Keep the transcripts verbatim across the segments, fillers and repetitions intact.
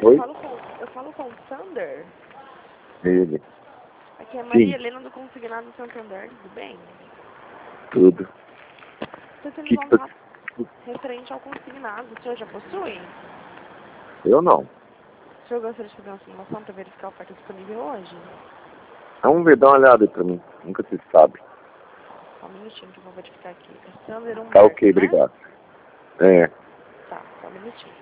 Oi? Eu falo com, eu falo com o Sander. Ele. Aqui é a Maria Sim. Helena do Consignado Santander, tudo bem? Tudo. Estou tendo Que que tá... contato referente ao consignado. O senhor já possui? Eu não. O senhor gostaria de fazer uma simulação para verificar a oferta disponível hoje? Vamos ver, dá uma olhada aí pra mim. Nunca se sabe. Só um minutinho que eu vou verificar aqui. É Sander Humberto, Tá ok, né? obrigado. É. Tá, só um minutinho.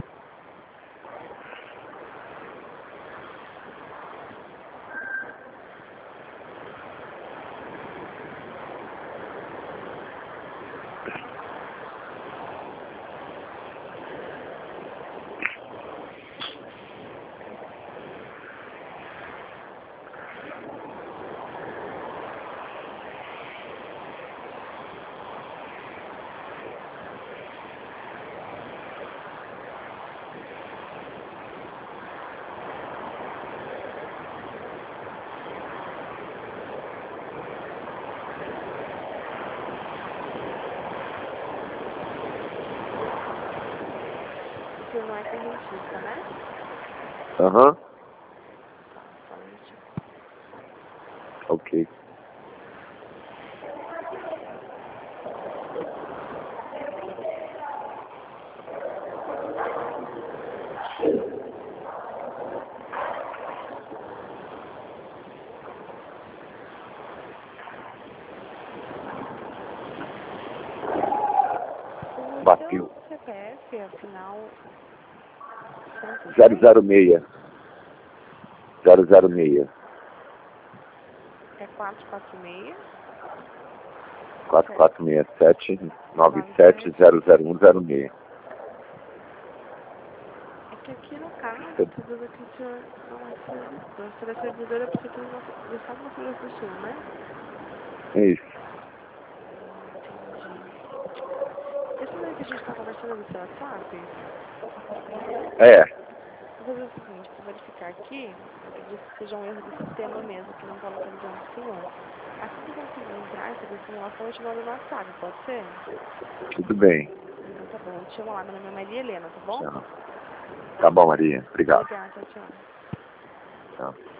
O senhor não é correntista, né? Aham. Tá, só um minutinho. Ok. O Bateu. seu C P F, afinal, zero zero seis. zero zero seis. é quatro quatro seis, quatro quatro seis sete nove sete zero zero um zero seis. É que aqui no caso, tá dizendo que o senhor não é servidor. Se é servidor é porque tudo no, do estado do Mato Grosso do Sul, né? É isso. Hum, entendi. Esse número que a gente tá conversando é do seu WhatsApp? É. Vou fazer o seguinte, vou verificar aqui. Acredito que seja um erro do sistema mesmo, que não tá localizando o senhor. Assim que eu conseguir entrar e fazer a simulação, eu te mando no WhatsApp, pode ser? Tudo bem. Então tá bom, eu te chamo lá, meu nome é Maria Helena, tá bom? Tchau. Tá bom, Maria. Obrigado. Obrigada, tchau, tchau. Tchau.